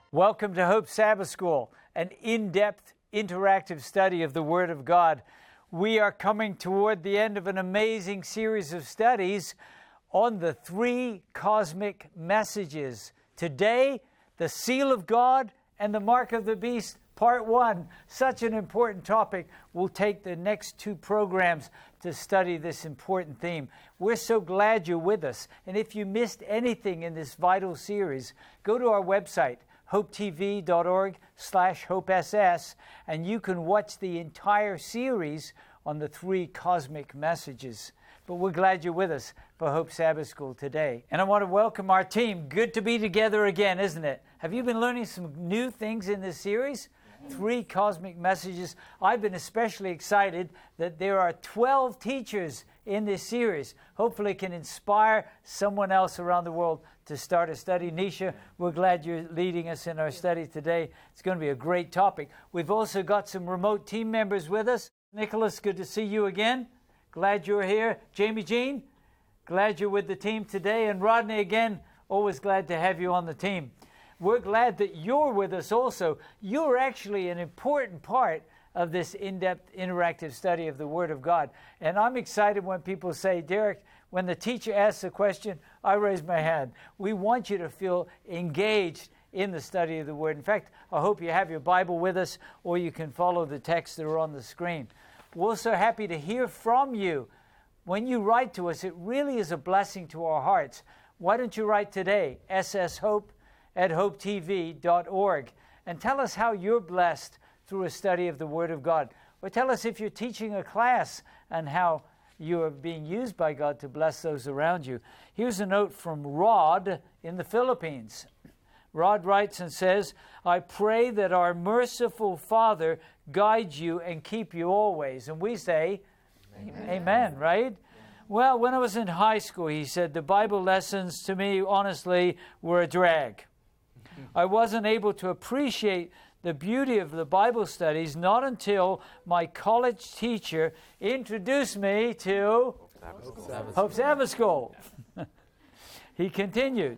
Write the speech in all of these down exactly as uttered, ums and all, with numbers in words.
Welcome to Hope Sabbath School, an in-depth, interactive study of the Word of God. We are coming toward the end of an amazing series of studies on the three cosmic messages. Today, the seal of God and the mark of the beast, part one. Such an important topic. We'll take the next two programs to study this important theme. We're so glad you're with us. And if you missed anything in this vital series, go to our website, hopetv.org slash hopess, and you can watch the entire series on the three cosmic messages. But we're glad you're with us for Hope Sabbath School today. And I want to welcome our team. Good to be together again, isn't it? Have you been learning some new things in this series? Three cosmic messages. I've been especially excited that there are twelve teachers in this series. Hopefully it can inspire someone else around the world to start a study. Nisha, we're glad you're leading us in our study today. It's going to be a great topic. We've also got some remote team members with us. Nicholas, good to see you again. Glad you're here. Jamie Jean, glad you're with the team today. And Rodney, again, always glad to have you on the team. We're glad that you're with us also. You're actually an important part of this in-depth interactive study of the Word of God. And I'm excited when people say, Derek, when the teacher asks a question, I raise my hand. We want you to feel engaged in the study of the Word. In fact, I hope you have your Bible with us, or you can follow the texts that are on the screen. We're so happy to hear from you. When you write to us, it really is a blessing to our hearts. Why don't you write today, S S Hope at hope t v dot org, and tell us how you're blessed through a study of the Word of God. Or tell us if you're teaching a class and how you are being used by God to bless those around you. Here's a note from Rod in the Philippines. Rod writes and says, I pray that our merciful Father guides you and keep you always. And we say, Amen, Amen, right? Well, when I was in high school, he said, the Bible lessons to me, honestly, were a drag. I wasn't able to appreciate the beauty of the Bible studies not until my college teacher introduced me to Hope Sabbath, Hope Sabbath School. He continued,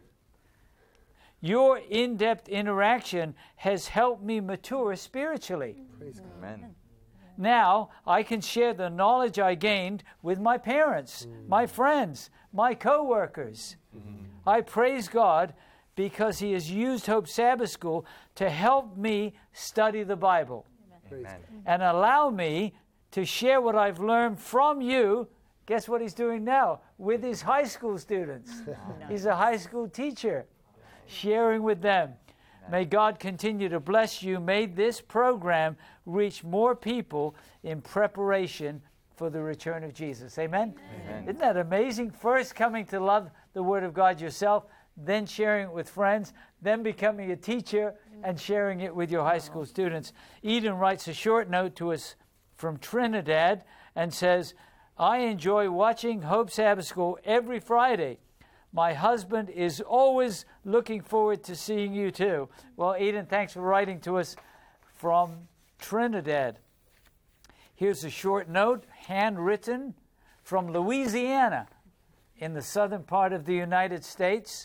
your in-depth interaction has helped me mature spiritually. Praise God. Amen. Now I can share the knowledge I gained with my parents, mm. my friends, my co-workers. Mm-hmm. I praise God because He has used Hope Sabbath School to help me study the Bible. Amen. And allow me to share what I've learned from you. Guess what He's doing now? With His high school students. He's a high school teacher, sharing with them. May God continue to bless you. May this program reach more people in preparation for the return of Jesus. Amen? Amen. Isn't that amazing? First coming to love the Word of God yourself, then sharing it with friends, then becoming a teacher and sharing it with your high school students. Eden writes a short note to us from Trinidad and says, I enjoy watching Hope Sabbath School every Friday. My husband is always looking forward to seeing you too. Well, Eden, thanks for writing to us from Trinidad. Here's a short note, handwritten from Louisiana in the southern part of the United States.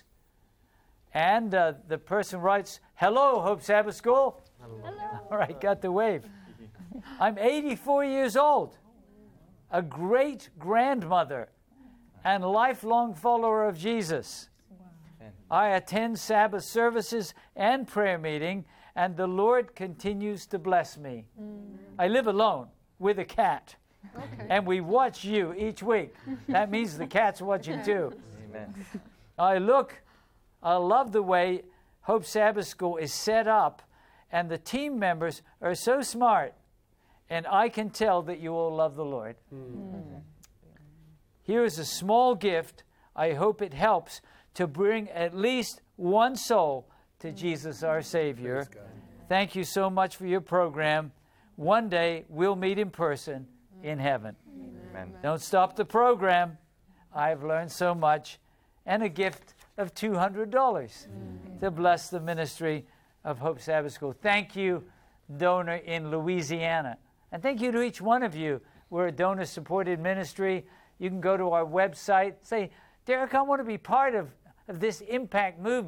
And uh, the person writes, hello, Hope Sabbath School. Hello. All right, got the wave. I'm eighty-four years old, a great-grandmother, and lifelong follower of Jesus. Wow. I attend Sabbath services and prayer meeting, and the Lord continues to bless me. Mm. I live alone with a cat, okay. and we watch you each week. That means the cat's watching too. Amen. I look, I love the way Hope Sabbath School is set up, and the team members are so smart, and I can tell that you all love the Lord. Mm. Here is a small gift. I hope it helps to bring at least one soul to Jesus our Savior. Thank you so much for your program. One day we'll meet in person in heaven. Amen. Don't stop the program. I've learned so much. And a gift of two hundred dollars mm. to bless the ministry of Hope Sabbath School. Thank you, donor in Louisiana. And thank you to each one of you. We're a donor-supported ministry. You can go to our website, say, Derek, I want to be part of, of this impact movement,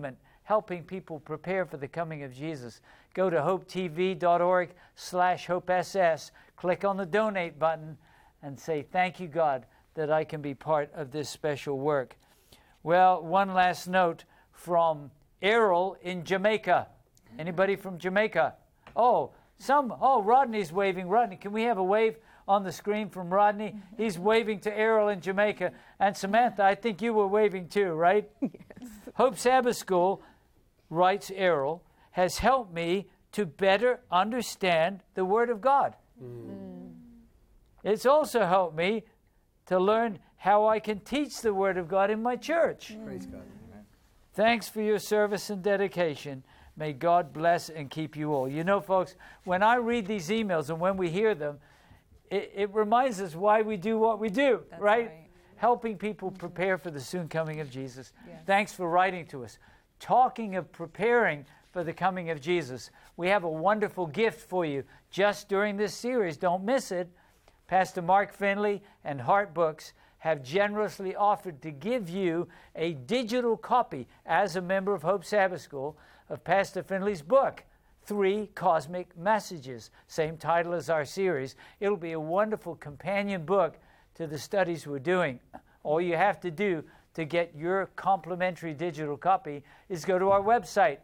helping people prepare for the coming of Jesus. Go to hopetv.org slash hopess, click on the donate button, and say, thank you, God, that I can be part of this special work. Well, one last note from Errol in Jamaica. Anybody from Jamaica? Oh, some, oh, Rodney's waving. Rodney, can we have a wave on the screen from Rodney? He's waving to Errol in Jamaica. And Samantha, I think you were waving too, right? Yes. Hope Sabbath School, writes Errol, has helped me to better understand the Word of God. Mm. It's also helped me to learn how I can teach the Word of God in my church. Mm. Praise God. Thanks for your service and dedication. May God bless and keep you all. You know, folks, when I read these emails and when we hear them, it, it reminds us why we do what we do, That's right? right. Helping people prepare for the soon coming of Jesus. Yes. Thanks for writing to us. Talking of preparing for the coming of Jesus, we have a wonderful gift for you just during this series. Don't miss it. Pastor Mark Finley and Heart Books have generously offered to give you a digital copy as a member of Hope Sabbath School of Pastor Finley's book, Three Cosmic Messages, same title as our series. It'll be a wonderful companion book to the studies we're doing. All you have to do to get your complimentary digital copy is go to our website,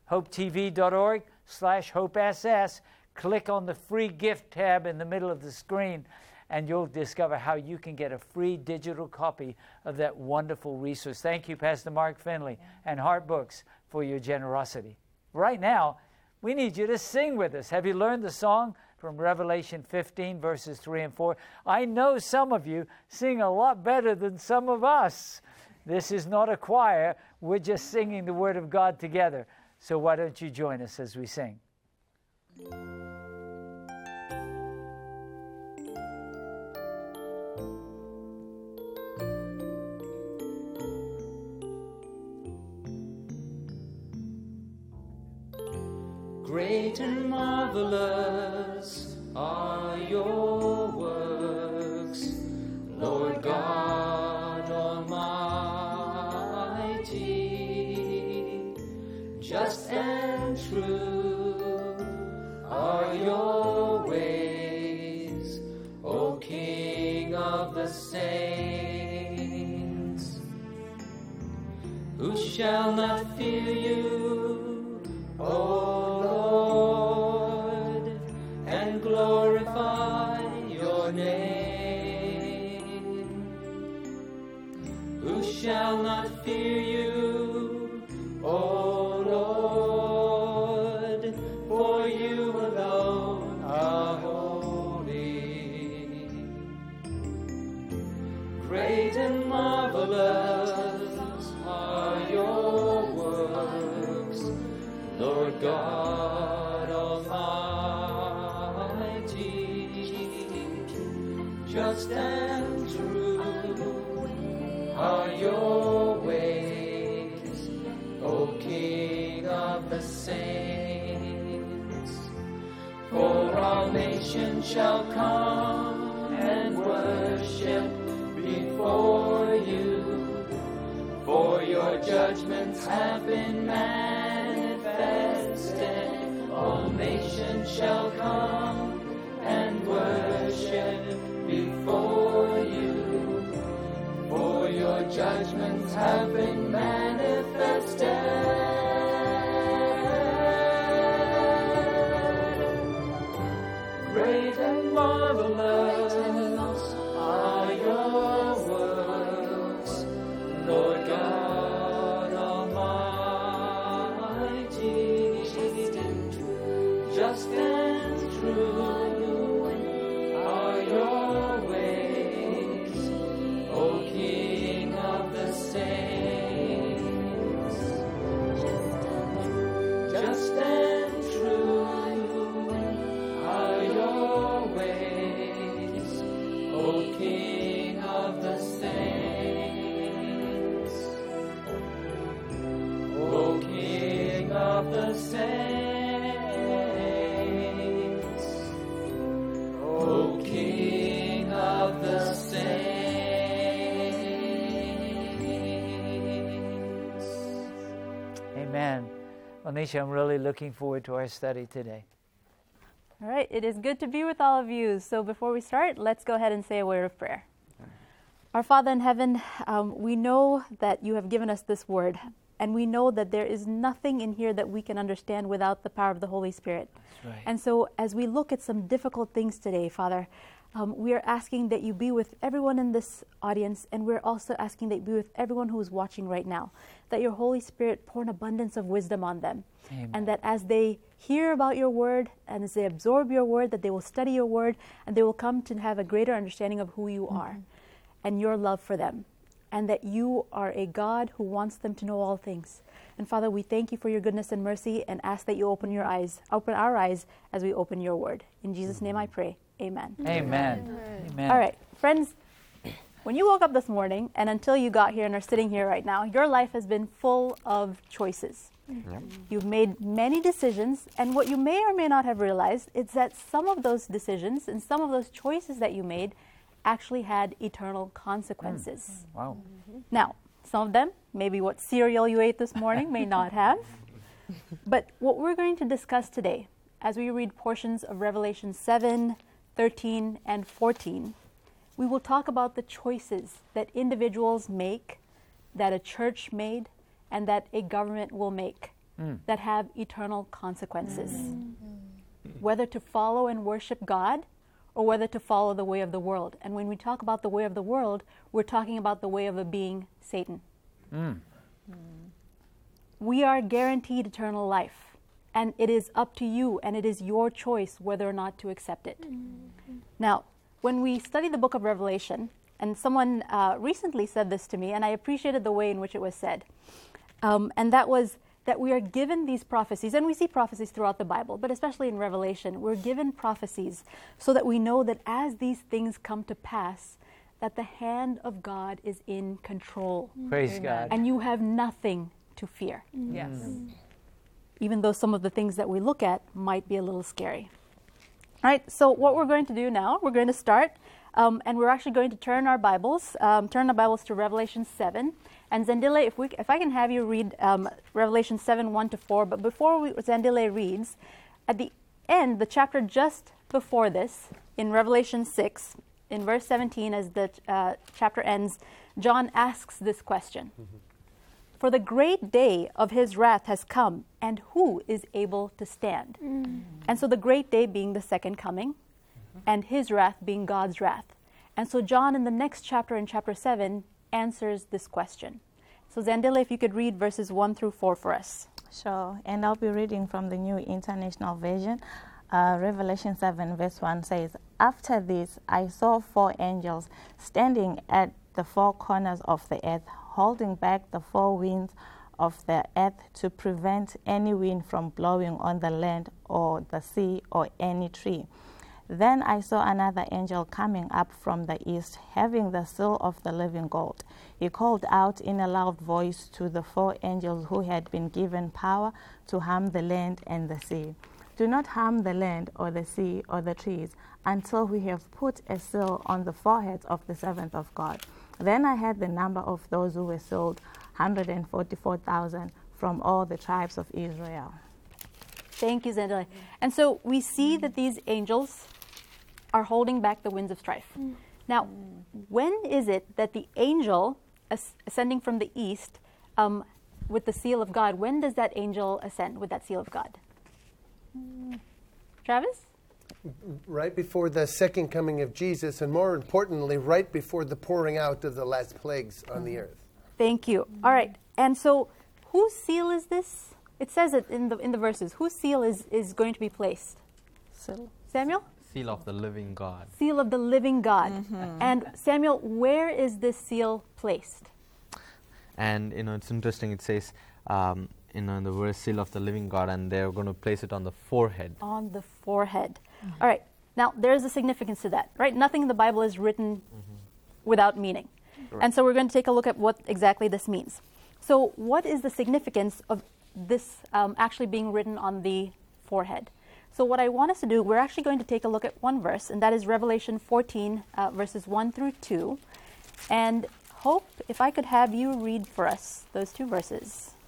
hopetv.org slash hopess. Click on the free gift tab in the middle of the screen, and you'll discover how you can get a free digital copy of that wonderful resource. Thank you, Pastor Mark Finley and Heart Books, for your generosity. Right now, we need you to sing with us. Have you learned the song from Revelation fifteen, verses three and four? I know some of you sing a lot better than some of us. This is not a choir. We're just singing the Word of God together. So why don't you join us as we sing? Great and marvelous are your works, Lord God Almighty. Just and true are your ways, O King of the saints. Who shall not fear you, O Lord, and glorify your name? Who shall not fear you, O Lord, for you alone are holy. Great and marvelous are your works, Lord God Almighty. Just and true are your ways, O King of the saints. For all nations shall come and worship before you, for your judgments have been manifested. All nations shall come and worship before you, for your judgments have been manifested. Great and marvelous are your works, Lord God Almighty. Just and true are your ways, O King of the saints. Just and true are your ways, Amen. Well, Nisha, I'm really looking forward to our study today. All right, it is good to be with all of you. So before we start, let's go ahead and say a word of prayer. Our Father in heaven, um, we know that you have given us this word, and we know that there is nothing in here that we can understand without the power of the Holy Spirit. That's right. And so as we look at some difficult things today, Father, um, we are asking that you be with everyone in this audience, and we're also asking that you be with everyone who is watching right now, that your Holy Spirit pour an abundance of wisdom on them. Amen. And that as they hear about your word and as they absorb your word, that they will study your word and they will come to have a greater understanding of who you mm-hmm. are and your love for them, and that you are a God who wants them to know all things. And Father, we thank you for your goodness and mercy and ask that you open your eyes, open our eyes as we open your word. In Jesus' name I pray. Amen. Amen. Amen. Amen. All right, friends, when you woke up this morning and until you got here and are sitting here right now, your life has been full of choices. Yep. You've made many decisions, and what you may or may not have realized is that some of those decisions and some of those choices that you made actually had eternal consequences. Mm. Wow. Now, some of them, maybe what cereal you ate this morning, may not have. But what we're going to discuss today, as we read portions of Revelation seven, thirteen, and fourteen, we will talk about the choices that individuals make, that a church made, and that a government will make mm. that have eternal consequences. Mm. Whether to follow and worship God or whether to follow the way of the world. And when we talk about the way of the world, we're talking about the way of a being, Satan. Mm. Mm. We are guaranteed eternal life, and it is up to you, and it is your choice whether or not to accept it. Mm. Now, when we study the book of Revelation, and someone uh, recently said this to me, and I appreciated the way in which it was said, um, and that was that we are given these prophecies, and we see prophecies throughout the Bible, but especially in Revelation, we're given prophecies so that we know that as these things come to pass, that the hand of God is in control. Praise Amen. God. And you have nothing to fear. Yes. Mm. Even though some of the things that we look at might be a little scary. All right, so what we're going to do now, we're going to start, um, and we're actually going to turn our Bibles, um, turn our Bibles to Revelation seven. And Zendile, if we, if I can have you read um, Revelation seven, one to four, but before we, Zendile reads, at the end, the chapter just before this, in Revelation six, in verse seventeen, as the uh, chapter ends, John asks this question. Mm-hmm. For the great day of his wrath has come, and who is able to stand? Mm. And so the great day being the second coming, mm-hmm. and his wrath being God's wrath. And so John, in the next chapter, in chapter seven, answers this question. So Zandila, if you could read verses one through four for us. Sure, and I'll be reading from the New International Version. Uh, Revelation seven verse one says, After this I saw four angels standing at the four corners of the earth, holding back the four winds of the earth to prevent any wind from blowing on the land or the sea or any tree. Then I saw another angel coming up from the east, having the seal of the living God. He called out in a loud voice to the four angels who had been given power to harm the land and the sea. Do not harm the land or the sea or the trees until we have put a seal on the foreheads of the servants of God. Then I had the number of those who were sealed, one hundred forty-four thousand from all the tribes of Israel. Thank you, Zendile. And so we see that these angels are holding back the winds of strife. Mm. Now, when is it that the angel as- ascending from the east um, with the seal of God, when does that angel ascend with that seal of God? Mm. Travis? Right before the second coming of Jesus, and more importantly, right before the pouring out of the last plagues on mm. the earth. Thank you. All right. And so whose seal is this? It says it in the in the verses. Whose seal is, is going to be placed? Seal. Samuel? Seal of the living God. Seal of the living God. Mm-hmm. And Samuel, where is this seal placed? And, you know, it's interesting. It says, um, you know, in the verse, seal of the living God, and they're going to place it on the forehead. On the forehead. Mm-hmm. All right. Now, there's a significance to that, right? Nothing in the Bible is written mm-hmm. without meaning. Right. And so we're going to take a look at what exactly this means. So what is the significance of this um, actually being written on the forehead? So what I want us to do, we're actually going to take a look at one verse, and that is Revelation fourteen, uh, verses one through two. And Hope, if I could have you read for us those two verses.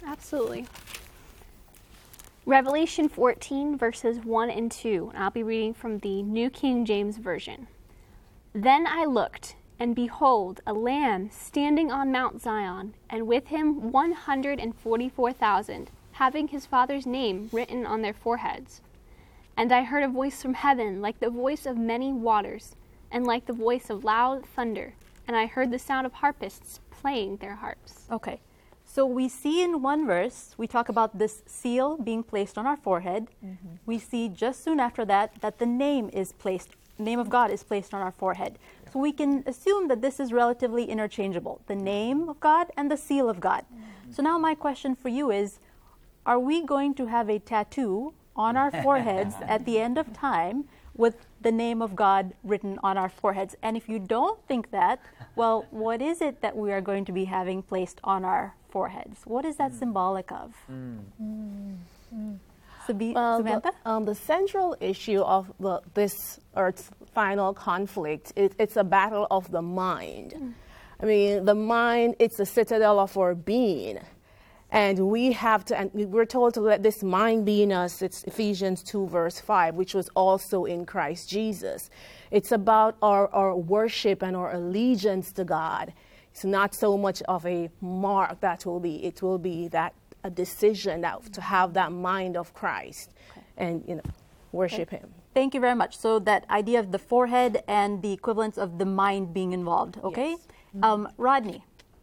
Absolutely. Revelation fourteen, verses one and two. And I'll be reading from the New King James Version. Then I looked, and behold, a Lamb standing on Mount Zion, and with him one hundred forty-four thousand, having his Father's name written on their foreheads. And I heard a voice from heaven, like the voice of many waters, and like the voice of loud thunder. And I heard the sound of harpists playing their harps. Okay. So we see in one verse, we talk about this seal being placed on our forehead. Mm-hmm. We see just soon after that that the name is placed, name of God is placed on our forehead. Yeah. So we can assume that this is relatively interchangeable, the name of God and the seal of God. Mm-hmm. So now my question for you is, are we going to have a tattoo on our foreheads at the end of time with the name of God written on our foreheads? And if you don't think that, well, what is it that we are going to be having placed on our foreheads? What is that mm. symbolic of? Mm. Mm. Mm. Sabi- well, Samantha? The, um, the central issue of the, this Earth's final conflict, it, it's a battle of the mind. Mm. I mean, the mind, it's the citadel of our being. And we have to, and we're told to let this mind be in us. It's Ephesians two, verse five, which was also in Christ Jesus. It's about our, our worship and our allegiance to God. It's not so much of a mark that will be, it will be that a decision that to have that mind of Christ okay. and, you know, worship okay. Him. Thank you very much. So that idea of the forehead and the equivalence of the mind being involved, okay? Yes. Mm-hmm. Um, Rodney.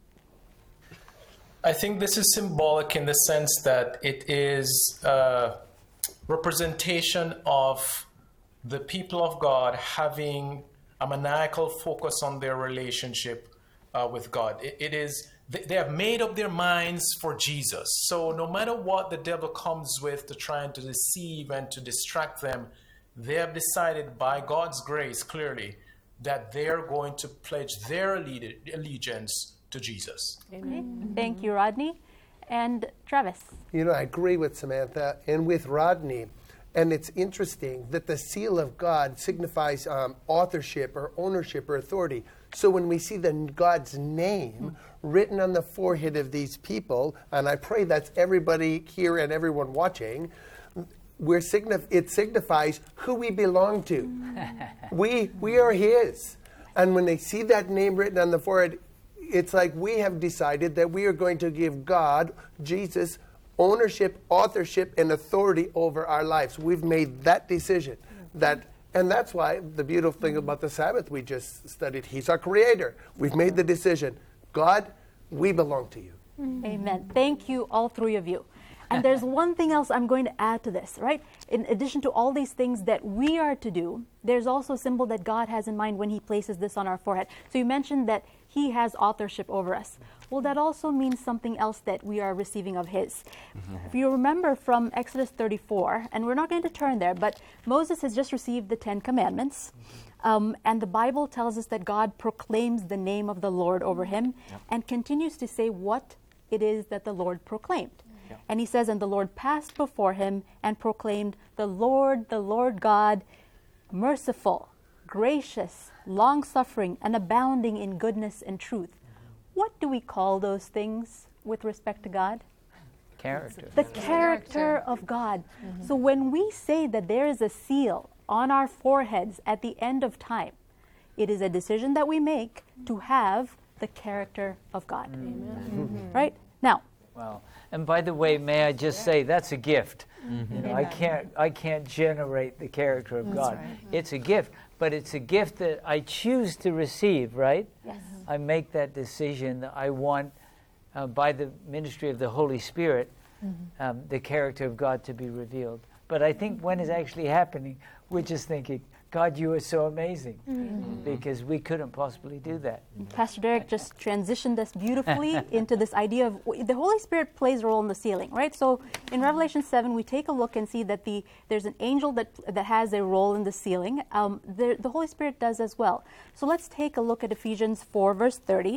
I think this is symbolic in the sense that it is a representation of the people of God having a maniacal focus on their relationship uh, with God. It, it is, they have made up their minds for Jesus. So no matter what the devil comes with to try and to deceive and to distract them, they have decided by God's grace clearly that they're going to pledge their allegiance to Jesus. Amen. Thank you, Rodney. And Travis. You know, I agree with Samantha and with Rodney. And it's interesting that the seal of God signifies um, authorship or ownership or authority. So when we see the God's name written on the forehead of these people, and I pray that's everybody here and everyone watching, we're signif- it signifies who we belong to. we we are His. And when they see that name written on the forehead, it's like we have decided that we are going to give God, Jesus, ownership, authorship, and authority over our lives. We've made that decision. That, and that's why the beautiful thing about the Sabbath we just studied, He's our creator. We've made the decision. God, we belong to you. Amen. Thank you, all three of you. And there's one thing else I'm going to add to this, right? In addition to all these things that we are to do, there's also a symbol that God has in mind when He places this on our forehead. So you mentioned that He has authorship over us. Well, that also means something else that we are receiving of His. If you remember from Exodus thirty-four, and we're not going to turn there, but Moses has just received the Ten Commandments. Um, and the Bible tells us that God proclaims the name of the Lord over him yep. and continues to say what it is that the Lord proclaimed. And He says, and the Lord passed before him and proclaimed, the Lord, the Lord God, merciful, gracious, long-suffering, and abounding in goodness and truth. What do we call those things with respect to God? Character. The character of God. Mm-hmm. So when we say that there is a seal on our foreheads at the end of time, it is a decision that we make to have the character of God. Amen. Mm-hmm. Right? Now, wow. And by the way, may I just say that's a gift. Mm-hmm. You know, I can't I can't generate the character of That's God. right. It's a gift, but it's a gift that I choose to receive, right? Yes. I make that decision that I want, uh, by the ministry of the Holy Spirit, mm-hmm. um, the character of God to be revealed. But I think when it's actually happening, we're just thinking, God, you are so amazing, mm-hmm. because we couldn't possibly do that. Pastor Derek just transitioned us beautifully into this idea of the Holy Spirit plays a role in the sealing, right? So in Revelation seven, we take a look and see that the there's an angel that that has a role in the sealing. Um, the, the Holy Spirit does as well. So let's take a look at Ephesians four, verse thirty.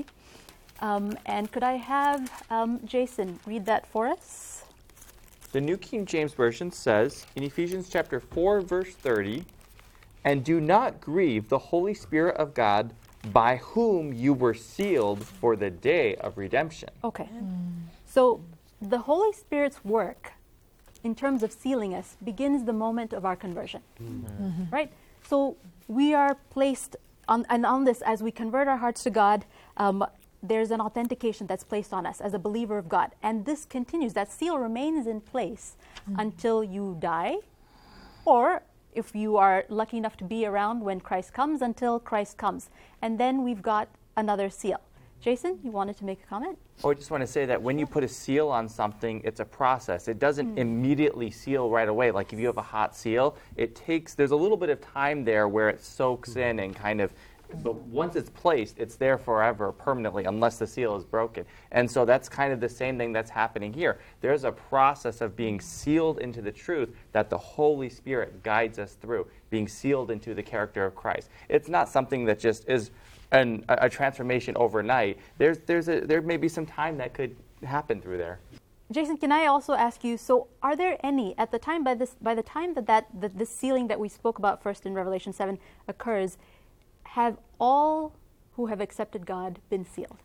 Um, and could I have um, Jason read that for us? The New King James Version says in Ephesians chapter four, verse thirty, and do not grieve the Holy Spirit of God, by whom you were sealed for the day of redemption. Okay. So the Holy Spirit's work in terms of sealing us begins the moment of our conversion, mm-hmm. right? So we are placed on, and on this, as we convert our hearts to God, um, there's an authentication that's placed on us as a believer of God. And this continues, that seal remains in place mm-hmm. until you die, or if you are lucky enough to be around when Christ comes, until Christ comes. And then we've got another seal. Jason, you wanted to make a comment? Oh, I just want to say that when you put a seal on something, it's a process. It doesn't mm. immediately seal right away. Like if you have a hot seal, it takes, there's a little bit of time there where it soaks mm. in and kind of, but once it's placed, it's there forever, permanently, unless the seal is broken. And so that's kind of the same thing that's happening here. There's a process of being sealed into the truth that the Holy Spirit guides us through, being sealed into the character of Christ. It's not something that just is an, a, a transformation overnight. There's, there's a, there may be some time that could happen through there. Jason, can I also ask you, so are there any, at the time, by this, by the time that, that the, this sealing that we spoke about first in Revelation seven occurs, have all who have accepted God been sealed?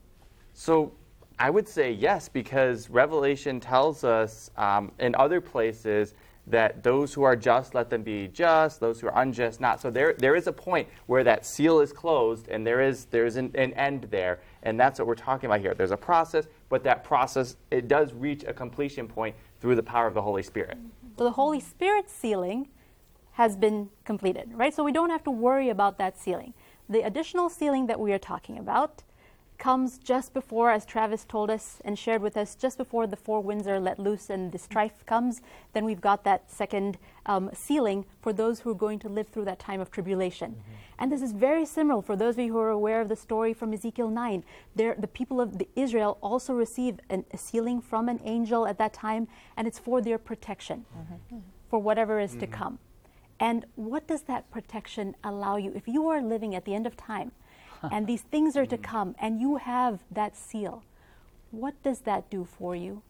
So I would say yes, because Revelation tells us um, in other places that those who are just, let them be just, those who are unjust, not. So there, there is a point where that seal is closed, and there is there is an, an end there, and that's what we're talking about here. There's a process, but that process, it does reach a completion point through the power of the Holy Spirit. So the Holy Spirit sealing has been completed, right? So we don't have to worry about that sealing. The additional sealing that we are talking about comes just before, as Travis told us and shared with us, just before the four winds are let loose and the strife comes. Then we've got that second um, sealing for those who are going to live through that time of tribulation. Mm-hmm. And this is very similar for those of you who are aware of the story from Ezekiel nine. There, the people of the Israel also receive an, a sealing from an angel at that time, and it's for their protection, mm-hmm. for whatever is mm-hmm. to come. And what does that protection allow you? If you are living at the end of time, and these things are to come, and you have that seal, what does that do for you?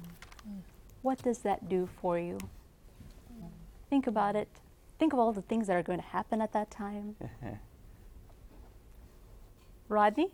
What does that do for you? Think about it. Think of all the things that are going to happen at that time. Rodney?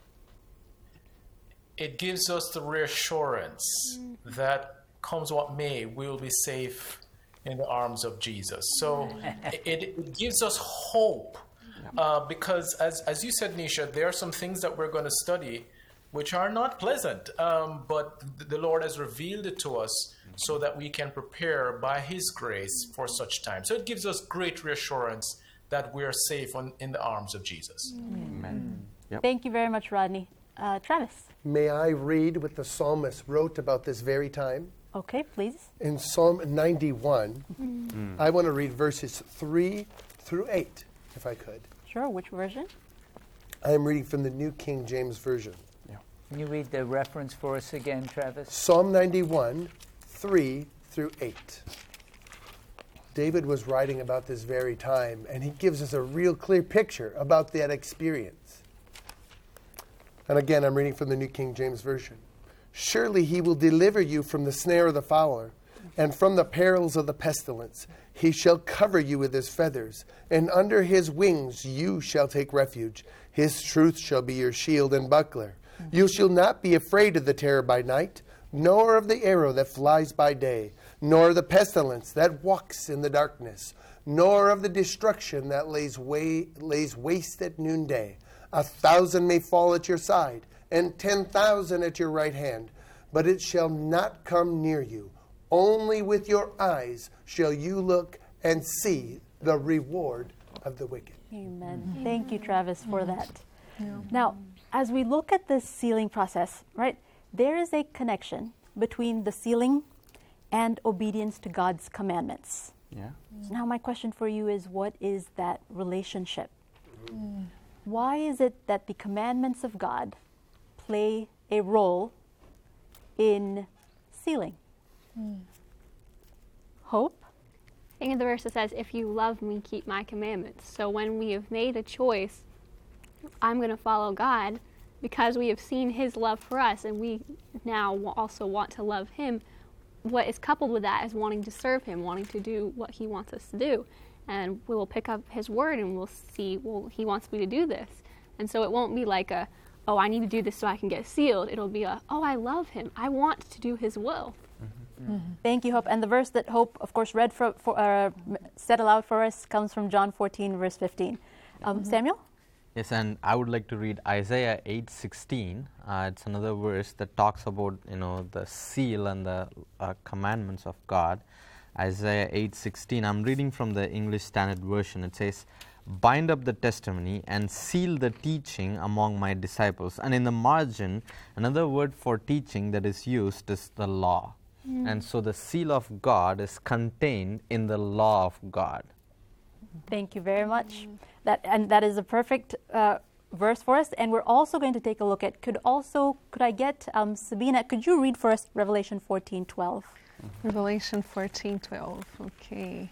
It gives us the reassurance mm. that comes what may, we will be safe in the arms of Jesus. So it, it gives us hope. Uh, because as as you said, Nisha, there are some things that we're going to study which are not pleasant, um, but the Lord has revealed it to us so that we can prepare by His grace for such time. So it gives us great reassurance that we're safe on, in the arms of Jesus. Amen. Yep. Thank you very much, Rodney. Uh, Travis? May I read what the psalmist wrote about this very time? Okay, please. In Psalm ninety-one, mm. I want to read verses three through eight, if I could. Sure, which version? I am reading from the New King James Version. Yeah. Can you read the reference for us again, Travis? Psalm ninety-one, three through eight. David was writing about this very time, and he gives us a real clear picture about that experience. And again, I'm reading from the New King James Version. Surely he will deliver you from the snare of the fowler, and from the perils of the pestilence. He shall cover you with his feathers, and under his wings you shall take refuge. His truth shall be your shield and buckler. Mm-hmm. You shall not be afraid of the terror by night, nor of the arrow that flies by day, nor of the pestilence that walks in the darkness, nor of the destruction that lays, way, lays waste at noonday. A thousand may fall at your side, and ten thousand at your right hand, but it shall not come near you. Only with your eyes shall you look and see the reward of the wicked. Amen. Mm-hmm. Thank you, Travis, for that. Yeah. Now, as we look at this sealing process, right, there is a connection between the sealing and obedience to God's commandments. Yeah. So now my question for you is, what is that relationship? Mm. Why is it that the commandments of God play a role in sealing? Mm. Hope. I think in the verse it says, if you love me, keep my commandments. So when we have made a choice, I'm going to follow God because we have seen his love for us and we now also want to love him. What is coupled with that is wanting to serve him, wanting to do what he wants us to do. And we will pick up his word and we'll see, well, he wants me to do this. And so it won't be like a, oh, I need to do this so I can get sealed. It'll be a, oh, I love him. I want to do his will. Mm-hmm. Thank you, Hope. And the verse that Hope, of course, read for, for uh, said aloud for us comes from John fourteen, verse fifteen. Um, mm-hmm. Samuel? Yes, and I would like to read Isaiah eight sixteen. Uh, it's another verse that talks about, you know, the seal and the uh, commandments of God. Isaiah eight sixteen. I'm reading from the English Standard Version. It says, "Bind up the testimony and seal the teaching among my disciples." And in the margin, another word for teaching that is used is the law. Mm. And so the seal of God is contained in the law of God. Thank you very much. Mm. That and that is a perfect uh, verse for us. And we're also going to take a look at. Could also could I get um, Sabina? Could you read for us Revelation fourteen twelve? Mm-hmm. Revelation fourteen twelve. Okay.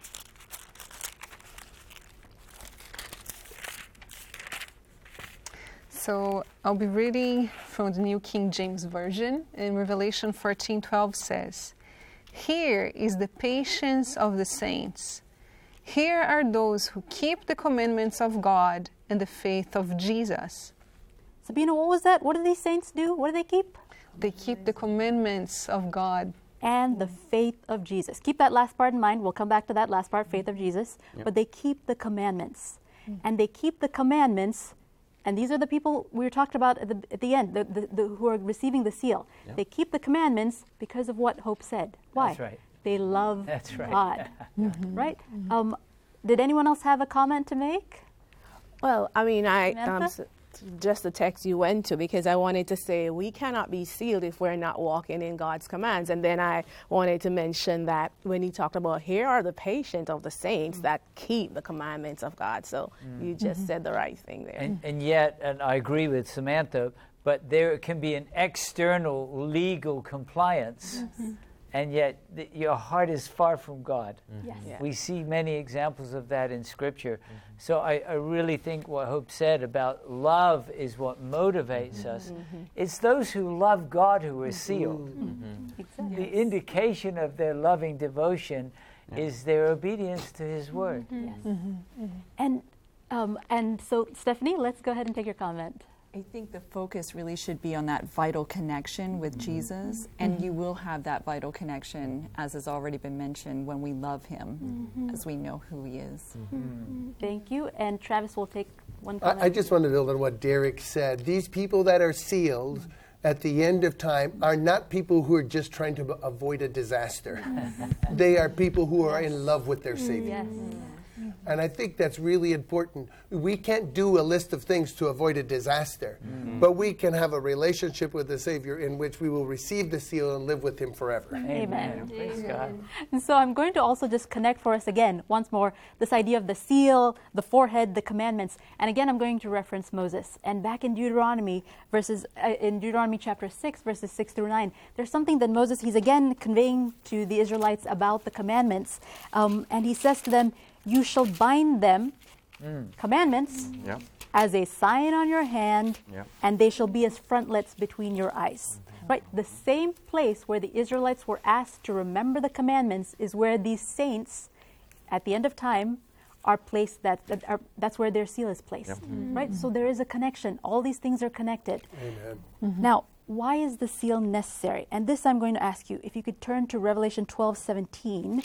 So I'll be reading from the New King James Version, and Revelation fourteen twelve says, "Here is the patience of the saints. Here are those who keep the commandments of God and the faith of Jesus." Sabina, what was that? What do these saints do? What do they keep? They keep the commandments of God. And the faith of Jesus. Keep that last part in mind. We'll come back to that last part, faith of Jesus. Yep. But they keep the commandments. Mm-hmm. And they keep the commandments. And these are the people we were talking about at the, at the end, the, the, the, who are receiving the seal. Yep. They keep the commandments because of what Hope said. Why? That's right. They love That's right. God. Mm-hmm. Right? Mm-hmm. Um, did anyone else have a comment to make? Well, I mean, I um, s- just the text you went to, because I wanted to say we cannot be sealed if we're not walking in God's commands. And then I wanted to mention that when he talked about here are the patient of the saints mm-hmm. that keep the commandments of God. So mm-hmm. you just mm-hmm. said the right thing there. And, and yet, and I agree with Samantha, but there can be an external legal compliance. Mm-hmm. And yet, th- your heart is far from God. Mm-hmm. Yes. Yeah. We see many examples of that in Scripture. Mm-hmm. So I, I really think what Hope said about love is what motivates mm-hmm. us. Mm-hmm. It's those who love God who are sealed. Mm-hmm. Exactly. The indication of their loving devotion yeah. is their obedience to His Word. Mm-hmm. Yes. Mm-hmm. And um, and so, Stephanie, let's go ahead and take your comment. I think the focus really should be on that vital connection with mm-hmm. Jesus, and mm-hmm. you will have that vital connection, as has already been mentioned, when we love Him, mm-hmm. as we know who He is. Mm-hmm. Thank you. And Travis will take one comment. I, I just want to build on what Derek said. These people that are sealed at the end of time are not people who are just trying to avoid a disaster. They are people who are in love with their Savior. Yes. And I think that's really important. We can't do a list of things to avoid a disaster, mm-hmm. but we can have a relationship with the Savior in which we will receive the seal and live with Him forever. Amen. Amen. Praise God. And so I'm going to also just connect for us again, once more, this idea of the seal, the forehead, the commandments. And again, I'm going to reference Moses. And back in Deuteronomy, verses uh, in Deuteronomy chapter six, verses six through nine, there's something that Moses, he's again conveying to the Israelites about the commandments. Um, and he says to them, "You shall bind them," mm. commandments, yeah. "as a sign on your hand, yeah. and they shall be as frontlets between your eyes." Mm-hmm. Right? The same place where the Israelites were asked to remember the commandments is where these saints, at the end of time, are placed. That, that are, that's where their seal is placed. Yep. Mm-hmm. Right? So there is a connection. All these things are connected. Amen. Mm-hmm. Now, why is the seal necessary? And this I'm going to ask you. If you could turn to Revelation twelve seventeen.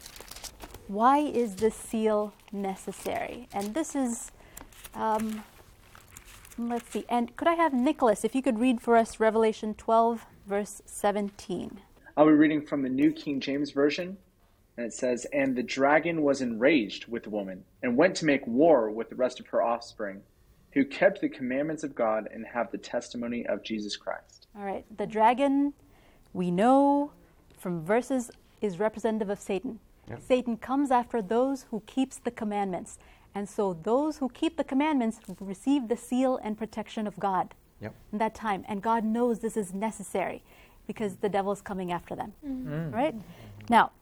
Why is the seal necessary? And this is, um, let's see, and could I have Nicholas, if you could read for us Revelation twelve, verse seventeen. I'll be reading from the New King James Version, and it says, "And the dragon was enraged with the woman, and went to make war with the rest of her offspring, who kept the commandments of God and have the testimony of Jesus Christ." All right, the dragon, we know from verses, is representative of Satan. Yep. Satan comes after those who keeps the commandments. And so those who keep the commandments receive the seal and protection of God yep. in that time. And God knows this is necessary because the devil is coming after them. Mm-hmm. Right? Mm-hmm. Now,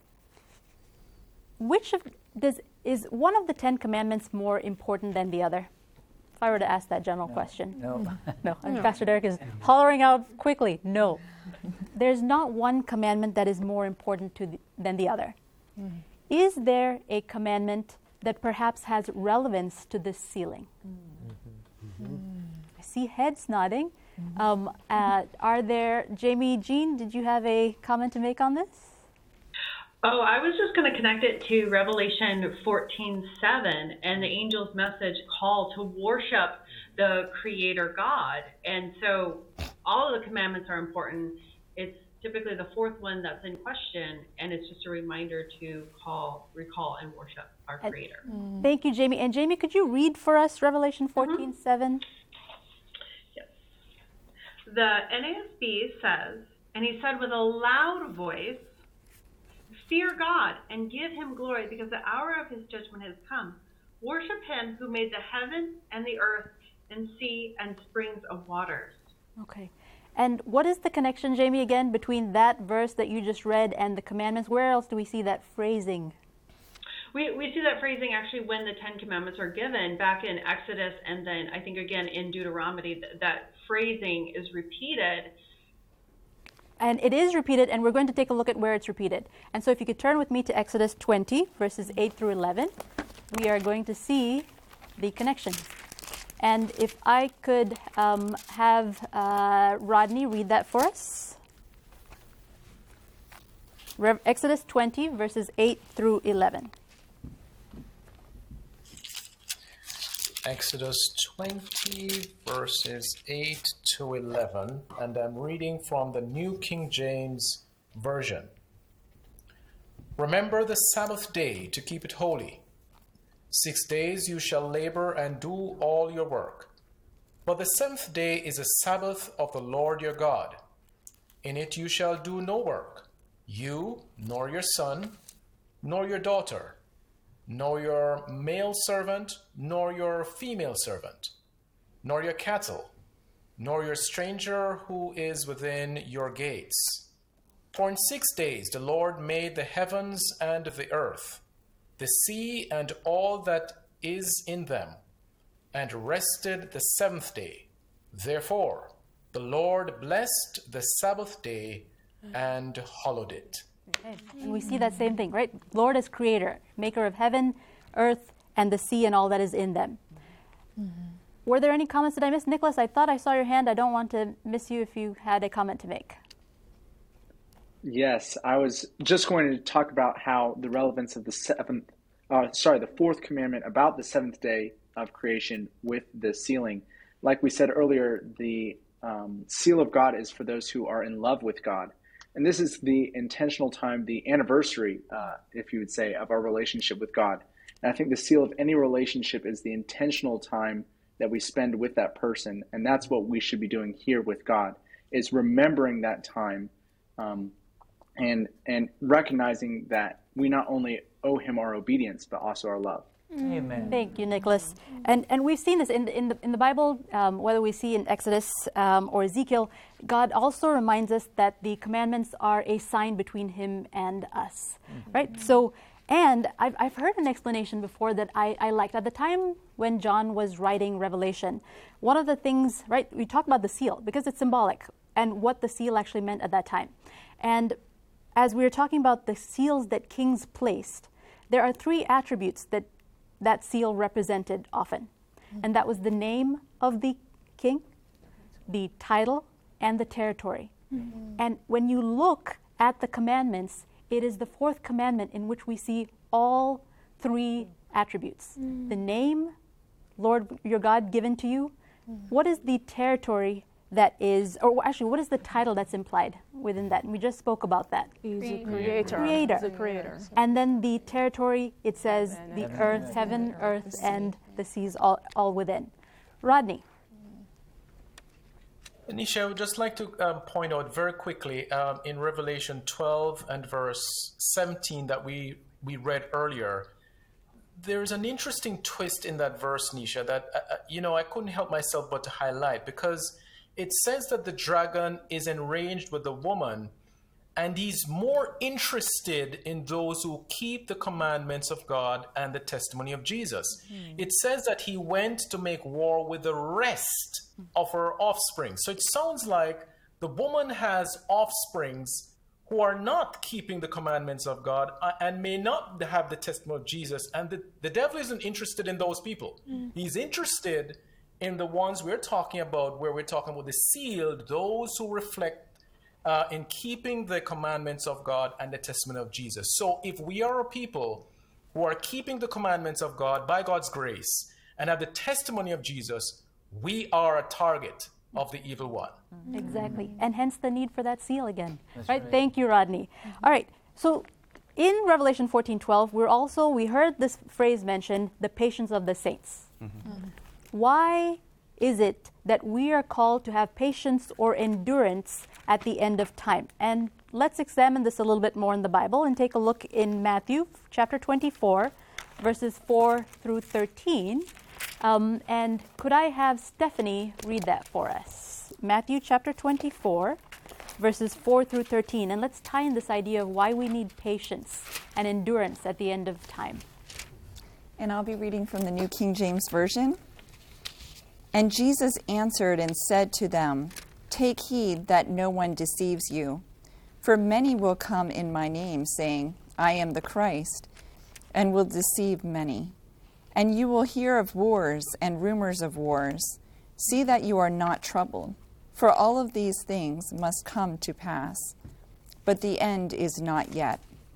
which of does is one of the Ten Commandments more important than the other? If I were to ask that general no. question. No. no. no. Pastor Derek is hollering out quickly. No. There's not one commandment that is more important to the, than the other. Mm-hmm. Is there a commandment that perhaps has relevance to this sealing? Mm-hmm. Mm-hmm. I see heads nodding. Mm-hmm. Um, uh, are there, Jamie, Jean, did you have a comment to make on this? Oh, I was just going to connect it to Revelation fourteen seven and the angel's message call to worship the Creator God. And so all of the commandments are important. It's typically the fourth one that's in question, and it's just a reminder to call, recall, and worship our Creator. And, thank you, Jamie. And Jamie, could you read for us Revelation fourteen seven? Mm-hmm. Yes. The N A S B says, "And he said with a loud voice, 'Fear God and give him glory, because the hour of his judgment has come. Worship him who made the heaven and the earth and sea and springs of waters.'" Okay. And what is the connection, Jamie, again, between that verse that you just read and the commandments? Where else do we see that phrasing? We we see that phrasing actually when the Ten Commandments are given back in Exodus, and then I think again in Deuteronomy, that, that phrasing is repeated. And it is repeated, and we're going to take a look at where it's repeated. And so if you could turn with me to Exodus twenty, verses eight through eleven, we are going to see the connection. And if I could um, have uh, Rodney read that for us. Re- Exodus twenty, verses eight through eleven. Exodus twenty, verses eight to eleven, and I'm reading from the New King James Version. "Remember the Sabbath day to keep it holy. Six days you shall labor and do all your work. But the seventh day is a Sabbath of the Lord your God. In it you shall do no work, you, nor your son, nor your daughter, nor your male servant, nor your female servant, nor your cattle, nor your stranger who is within your gates. For in six days the Lord made the heavens and the earth, the sea and all that is in them, and rested the seventh day. Therefore the Lord blessed the Sabbath day and hallowed it." Okay. And we see that same thing, right? Lord is creator, maker of heaven, earth, and the sea and all that is in them. Mm-hmm. Were there any comments that I missed? Nicholas, I thought I saw your hand. I don't want to miss you if you had a comment to make. Yes, I was just going to talk about how the relevance of the seventh, uh, sorry, the fourth commandment about the seventh day of creation with the sealing. Like we said earlier, the um, seal of God is for those who are in love with God. And this is the intentional time, the anniversary, uh, if you would say, of our relationship with God. And I think the seal of any relationship is the intentional time that we spend with that person. And that's what we should be doing here with God, is remembering that time um, and and recognizing that we not only owe him our obedience, but also our love. Amen. Thank you, Nicholas. And and we've seen this in the, in the, in the Bible, um, whether we see in Exodus um, or Ezekiel, God also reminds us that the commandments are a sign between him and us, mm-hmm. right? So, and I've, I've heard an explanation before that I, I liked. At the time when John was writing Revelation, one of the things, right, we talked about the seal because it's symbolic and what the seal actually meant at that time. And as we were talking about the seals that kings placed, there are three attributes that that seal represented often. Mm-hmm. And that was the name of the king, the title, and the territory. Mm-hmm. And when you look at the commandments, it is the fourth commandment in which we see all three attributes. Mm-hmm. The name, Lord your God, given to you. Mm-hmm. What is the territory that is, or actually, what is the title that's implied within that? And we just spoke about that. He's a creator. Creator. He's a creator. And then the territory, it says Heaven, the heaven, earth, heaven, heaven, earth, earth, the and the seas all, all within. Rodney. Nisha, I would just like to um, point out very quickly um, in Revelation twelve and verse seventeen that we, we read earlier, there's an interesting twist in that verse, Nisha, that, uh, you know, I couldn't help myself but to highlight, because it says that the dragon is enraged with the woman, and he's more interested in those who keep the commandments of God and the testimony of Jesus. Mm. It says that he went to make war with the rest of her offspring. So it sounds like the woman has offsprings who are not keeping the commandments of God and may not have the testimony of Jesus. And the, the devil isn't interested in those people. Mm. He's interested in the ones we're talking about, where we're talking about the sealed, those who reflect uh, in keeping the commandments of God and the testimony of Jesus. So if we are a people who are keeping the commandments of God by God's grace and have the testimony of Jesus, we are a target of the evil one. Exactly. And hence the need for that seal again. That's right? right. Thank you, Rodney. All right. So in Revelation fourteen twelve, we're also, we heard this phrase mentioned, the patience of the saints. Mm-hmm. Why is it that we are called to have patience or endurance at the end of time? And let's examine this a little bit more in the Bible and take a look in Matthew chapter twenty-four, verses four through thirteen. Um, and could I have Stephanie read that for us? Matthew chapter twenty-four, verses four through thirteen. And let's tie in this idea of why we need patience and endurance at the end of time. And I'll be reading from the New King James Version. And Jesus answered and said to them, "Take heed that no one deceives you. For many will come in my name, saying, 'I am the Christ,' and will deceive many. And you will hear of wars and rumors of wars. See that you are not troubled, for all of these things must come to pass. But the end is not yet.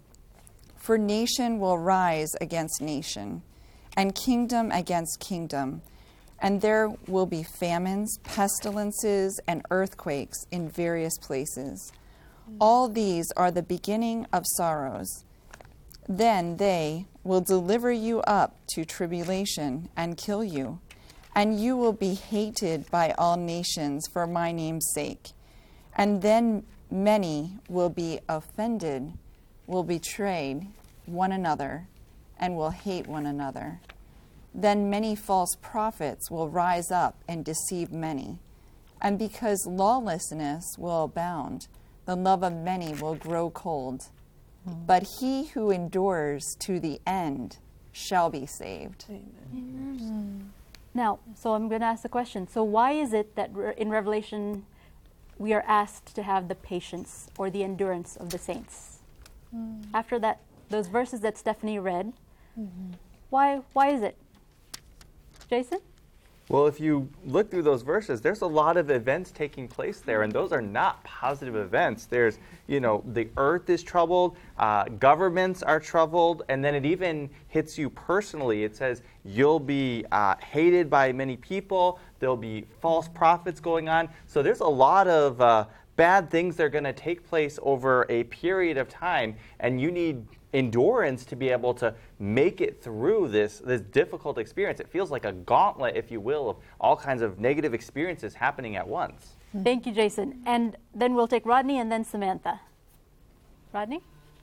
For nation will rise against nation, and kingdom against kingdom, and there will be famines, pestilences, and earthquakes in various places. All these are the beginning of sorrows. Then they will deliver you up to tribulation and kill you, and you will be hated by all nations for my name's sake. And then many will be offended, will betray one another, and will hate one another. Then many false prophets will rise up and deceive many. And because lawlessness will abound, the love of many will grow cold. But he who endures to the end shall be saved." Amen. Amen. Now, so I'm going to ask the question. So why is it that in Revelation we are asked to have the patience or the endurance of the saints? Mm. After that, those verses that Stephanie read, mm-hmm. why why is it? Jason? Well, if you look through those verses, there's a lot of events taking place there, and those are not positive events. There's, you know, the earth is troubled, uh, governments are troubled, and then it even hits you personally. It says you'll be uh, hated by many people, there'll be false prophets going on. So there's a lot of uh, bad things that are going to take place over a period of time, and you need endurance to be able to make it through this this difficult experience. It feels like a gauntlet, if you will, of all kinds of negative experiences happening at once. Thank you, Jason. And then we'll take Rodney and then Samantha. Rodney?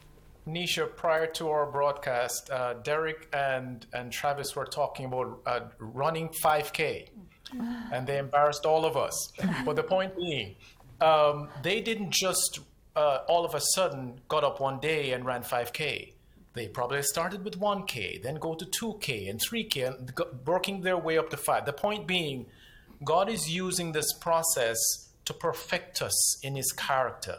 Nisha, prior to our broadcast, uh, Derek and, and Travis were talking about uh, running five K, and they embarrassed all of us. But the point being, um, they didn't just Uh, all of a sudden got up one day and ran five K. They probably started with one K, then go to two K and three K, and go, working their way up to five. The point being, God is using this process to perfect us in his character.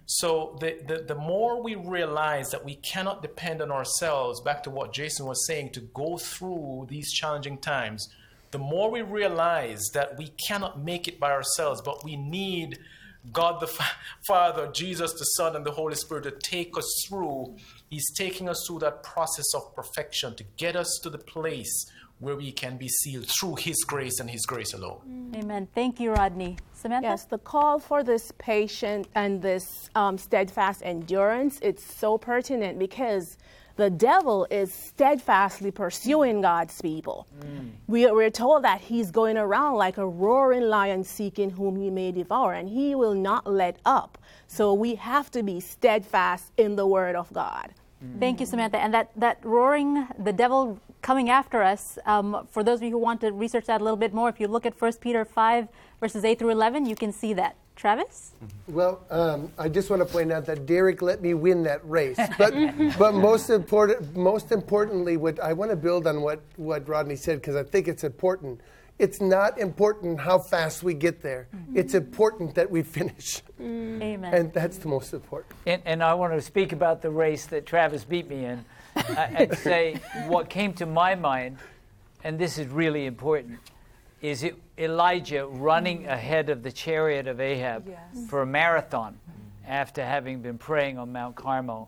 So the, the, the more we realize that we cannot depend on ourselves, back to what Jason was saying, to go through these challenging times, the more we realize that we cannot make it by ourselves, but we need God the Fa- Father, Jesus the Son, and the Holy Spirit to take us through. He's taking us through that process of perfection to get us to the place where we can be sealed through his grace and his grace alone. Amen. Thank you, Rodney. Samantha? Yes, the call for this patience and this um, steadfast endurance, it's so pertinent because the devil is steadfastly pursuing God's people. Mm. We, we're told that he's going around like a roaring lion seeking whom he may devour, and he will not let up. So we have to be steadfast in the word of God. Mm. Thank you, Samantha. And that, that roaring, the devil coming after us, um, for those of you who want to research that a little bit more, if you look at First Peter five, verses eight through eleven, you can see that. Travis? Well, um, I just want to point out that Derek let me win that race. But but most important, most importantly, what I want to build on what, what Rodney said, because I think it's important. It's not important how fast we get there. Mm-hmm. It's important that we finish. Mm. Amen. And that's the most important. And, and I want to speak about the race that Travis beat me in uh, and say what came to my mind, and this is really important. is it Elijah running ahead of the chariot of Ahab Yes. for a marathon after having been praying on Mount Carmel.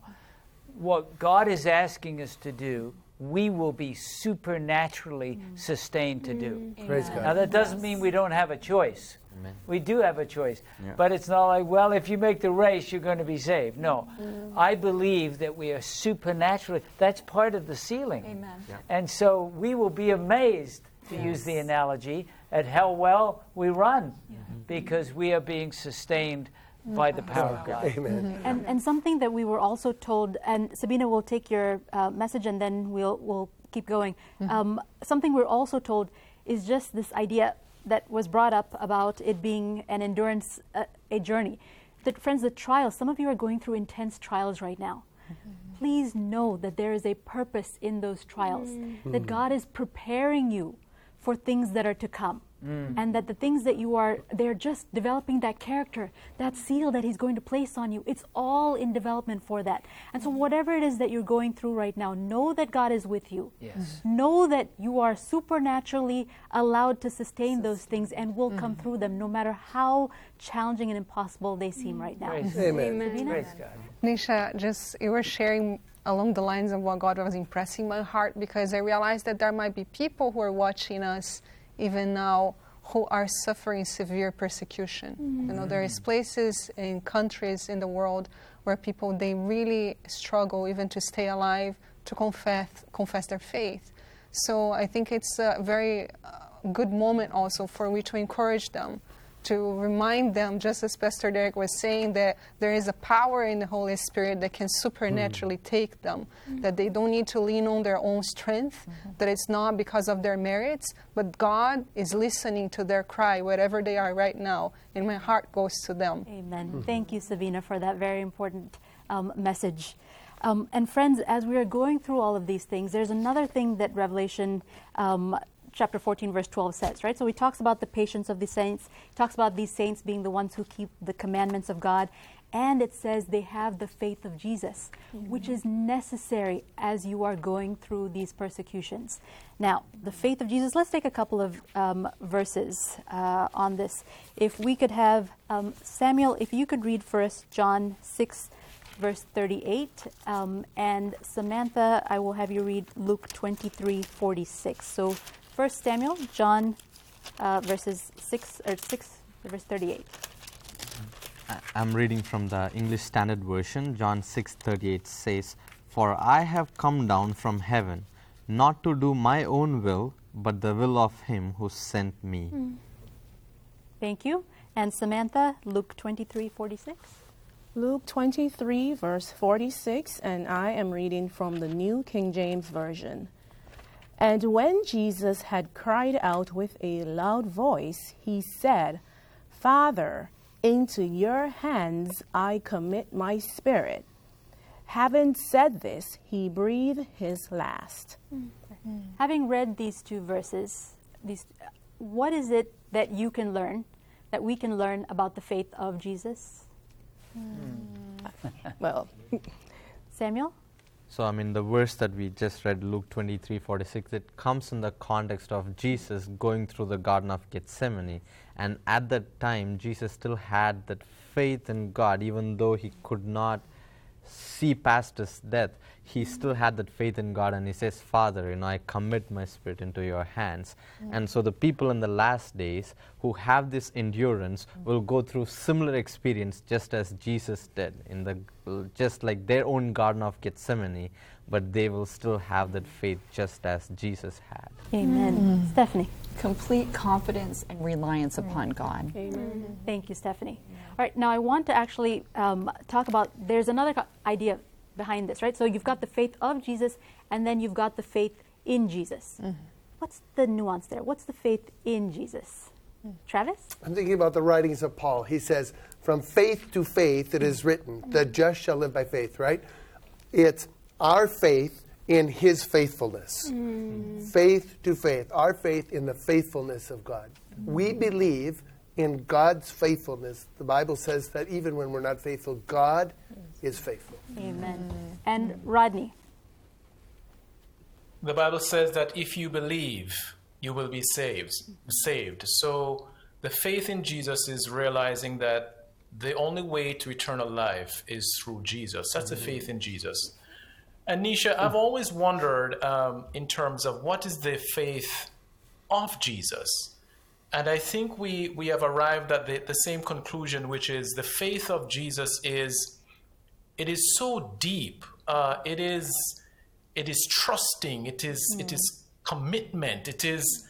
What God is asking us to do, we will be supernaturally sustained to do. Praise God. Now, that doesn't mean we don't have a choice. Amen. We do have a choice. Yeah. But it's not like, well, if you make the race, you're going to be saved. No. I believe that we are supernaturally, that's part of the sealing. Amen. Yeah. And so we will be amazed, to Yes. use the analogy, at how well we run because we are being sustained by the power of God. Amen. And, and something that we were also told, and Sabina will take your uh, message and then we'll, we'll keep going. Um, something we're also told is just this idea that was brought up about it being an endurance, uh, a journey. That, friends, the trials, some of you are going through intense trials right now. Please know that there is a purpose in those trials, that God is preparing you for things that are to come. Mm. And that the things that you are, they're just developing that character, that seal that He's going to place on you. It's all in development for that. And so whatever it is that you're going through right now, know that God is with you. Yes. Know that you are supernaturally allowed to sustain those things and will come through them, no matter how challenging and impossible they seem right now. Praise, Amen. Sabina? praise God. Nisha, just you were sharing along the lines of what God was impressing my heart, because I realized that there might be people who are watching us even now who are suffering severe persecution. Mm-hmm. You know, there is places in countries in the world where people, they really struggle even to stay alive, to confess confess their faith. So I think it's a very uh, good moment also for me to encourage them, to remind them, just as Pastor Derek was saying, that there is a power in the Holy Spirit that can supernaturally mm. take them, mm. that they don't need to lean on their own strength, mm-hmm. that it's not because of their merits, but God is listening to their cry, wherever they are right now, and my heart goes to them. Amen. Mm-hmm. Thank you, Sabina, for that very important um, message. Um, and friends, as we are going through all of these things, there's another thing that Revelation um, chapter fourteen, verse twelve says, right? So he talks about the patience of the saints. He talks about these saints being the ones who keep the commandments of God. And it says they have the faith of Jesus, mm-hmm. which is necessary as you are going through these persecutions. Now, the faith of Jesus, let's take a couple of um, verses uh, on this. If we could have, um, Samuel, if you could read for us John six, verse thirty-eight, um, and Samantha, I will have you read Luke twenty-three, forty-six. So, First Samuel, John, uh, verses six or six, verse thirty-eight. I'm reading from the English Standard Version. John six thirty-eight says, "For I have come down from heaven, not to do my own will, but the will of Him who sent me." Mm. Thank you. And Samantha, Luke twenty-three, forty-six. Luke twenty-three, verse forty-six, and I am reading from the New King James Version. "And when Jesus had cried out with a loud voice, He said, 'Father, into your hands I commit my spirit.' Having said this, He breathed His last." Mm. Mm. Having read these two verses, these, what is it that you can learn, that we can learn about the faith of Jesus? Mm. Well, Samuel? So, I mean, the verse that we just read, Luke twenty-three forty-six, it comes in the context of Jesus going through the Garden of Gethsemane. And at that time, Jesus still had that faith in God, even though He could not see past His death. He still had that faith in God, and He says, "Father, you know, I commit my spirit into your hands." Mm-hmm. And so the people in the last days who have this endurance mm-hmm. will go through similar experience just as Jesus did, in the just like their own Garden of Gethsemane, but they will still have that faith just as Jesus had. Amen. Mm-hmm. Stephanie? Complete confidence and reliance mm-hmm. upon God. Amen. Thank you, Stephanie. All right, now I want to actually um, talk about, there's another co- idea behind this, right? So you've got the faith of Jesus, and then you've got the faith in Jesus. Mm-hmm. What's the nuance there? What's the faith in Jesus? Mm. Travis? I'm thinking about the writings of Paul. He says, "From faith to faith it is written, the just shall live by faith," right? It's our faith in His faithfulness. Mm. Faith to faith. Our faith in the faithfulness of God. Mm. We believe in God's faithfulness. The Bible says that even when we're not faithful, God is faithful. Amen. Mm. And Rodney? The Bible says that if you believe, you will be saved. Saved. So the faith in Jesus is realizing that the only way to eternal life is through Jesus. That's the faith in Jesus. And Nisha, I've always wondered um, in terms of what is the faith of Jesus? And I think we, we have arrived at the, the same conclusion, which is the faith of Jesus is, it is so deep. Uh, it is, it is trusting. It is, mm. it is commitment. It is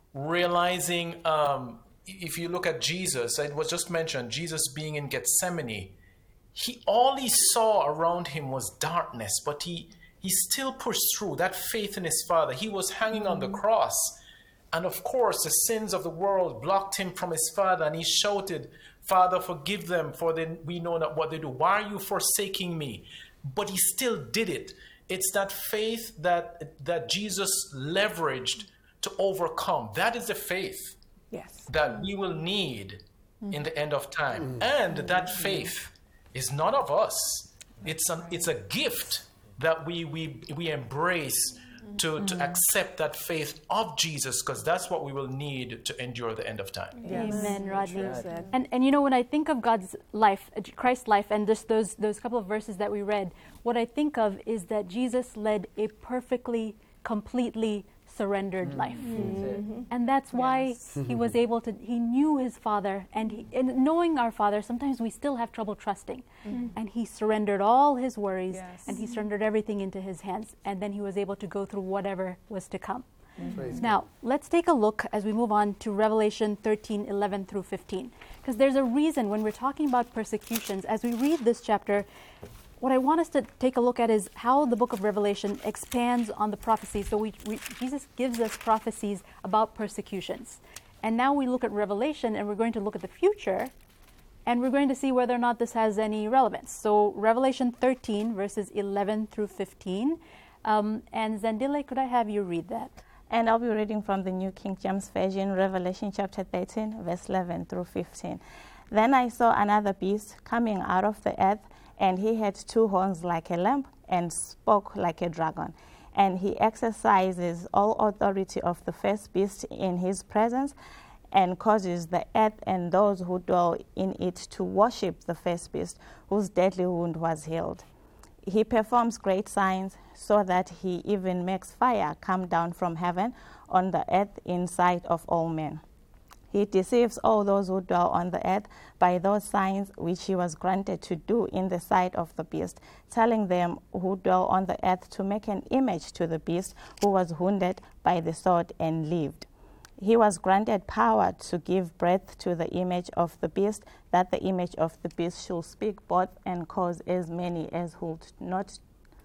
realizing, um, if you look at Jesus, it was just mentioned, Jesus being in Gethsemane, he all he saw around him was darkness, but he he still pushed through that faith in his Father. He was hanging mm-hmm. on the cross, and of course the sins of the world blocked him from his Father, and he shouted, "Father, forgive them, for they, we know not what they do. Why are you forsaking me?" But he still did it. It's that faith that that Jesus leveraged to overcome. That is the faith yes. that we will need mm-hmm. in the end of time. Mm-hmm. And that faith is not of us. It's an it's a gift that we we we embrace to, mm-hmm. to accept that faith of Jesus, because that's what we will need to endure the end of time. Yes. Amen, Rodney. And and you know, when I think of God's life, Christ's life, and just those those couple of verses that we read, what I think of is that Jesus led a perfectly, completely surrendered mm-hmm. life. Mm-hmm. And that's why yes. he was able to, he knew his Father, and, he, and knowing our Father, sometimes we still have trouble trusting. Mm-hmm. And he surrendered all his worries, yes. and he surrendered everything into his hands, and then he was able to go through whatever was to come. Mm-hmm. Now, let's take a look as we move on to Revelation thirteen, eleven through fifteen. Because there's a reason when we're talking about persecutions, as we read this chapter, what I want us to take a look at is how the book of Revelation expands on the prophecies. So we, we, Jesus gives us prophecies about persecutions. And now we look at Revelation, and we're going to look at the future, and we're going to see whether or not this has any relevance. So Revelation thirteen, verses eleven through fifteen. Um, and Zandile, could I have you read that? And I'll be reading from the New King James Version, Revelation chapter thirteen, verse eleven through fifteen. Then I saw another beast coming out of the earth, and he had two horns like a lamb and spoke like a dragon. And he exercises all authority of the first beast in his presence, and causes the earth and those who dwell in it to worship the first beast, whose deadly wound was healed. He performs great signs, so that he even makes fire come down from heaven on the earth in sight of all men. He deceives all those who dwell on the earth by those signs which he was granted to do in the sight of the beast, telling them who dwell on the earth to make an image to the beast who was wounded by the sword and lived. He was granted power to give breath to the image of the beast, that the image of the beast should speak both and cause as many as would not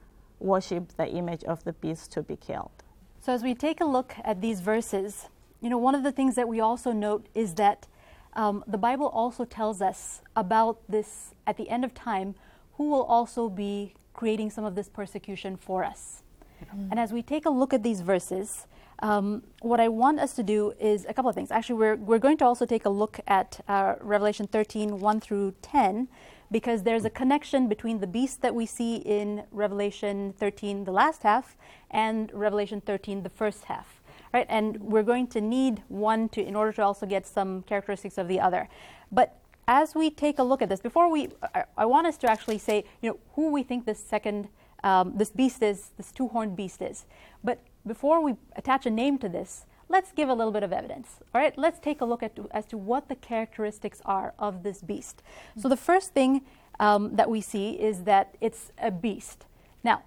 worship the image of the beast to be killed. So as we take a look at these verses, you know, one of the things that we also note is that um, the Bible also tells us about this, at the end of time, who will also be creating some of this persecution for us. Mm-hmm. And as we take a look at these verses, um, what I want us to do is a couple of things. Actually, we're, we're going to also take a look at uh, Revelation thirteen, one through ten, because there's a connection between the beast that we see in Revelation thirteen, the last half, and Revelation thirteen, the first half. Right, and we're going to need one to in order to also get some characteristics of the other. But as we take a look at this, before we, I, I want us to actually say, you know, who we think this second, um, this beast is, this two-horned beast is. But before we attach a name to this, let's give a little bit of evidence. All right, let's take a look at as to what the characteristics are of this beast. So the first thing um, that we see is that it's a beast. Now,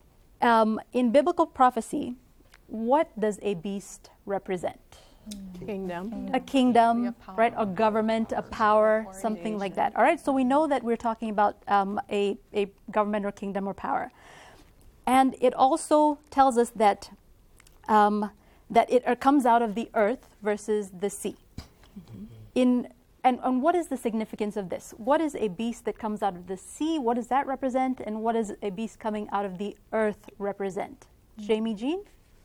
um, in biblical prophecy, what does a beast represent? Kingdom. A kingdom, a right? A government, a power, something like that. All right, so we know that we're talking about um, a, a government or kingdom or power. And it also tells us that um, that it comes out of the earth versus the sea. Mm-hmm. In and, and what is the significance of this? What is a beast that comes out of the sea? What does that represent? And what does a beast coming out of the earth represent? Mm-hmm. Jamie Jean?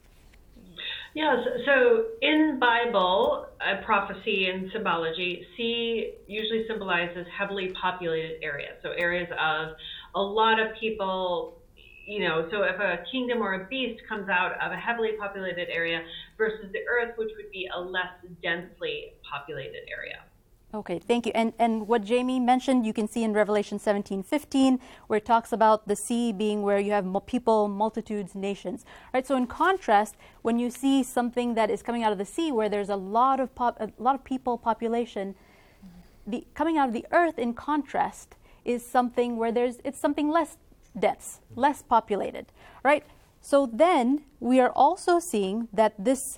Yes, so in Bible, uh, prophecy and symbology, sea usually symbolizes heavily populated areas. So areas of a lot of people, you know, so if a kingdom or a beast comes out of a heavily populated area versus the earth, which would be a less densely populated area. Okay, thank you. And and what Jamie mentioned, you can see in Revelation seventeen fifteen, where it talks about the sea being where you have people, multitudes, nations. Right. So in contrast, when you see something that is coming out of the sea, where there's a lot of pop, a lot of people, population, the coming out of the earth, in contrast, is something where there's it's something less dense, less populated. Right. So then we are also seeing that this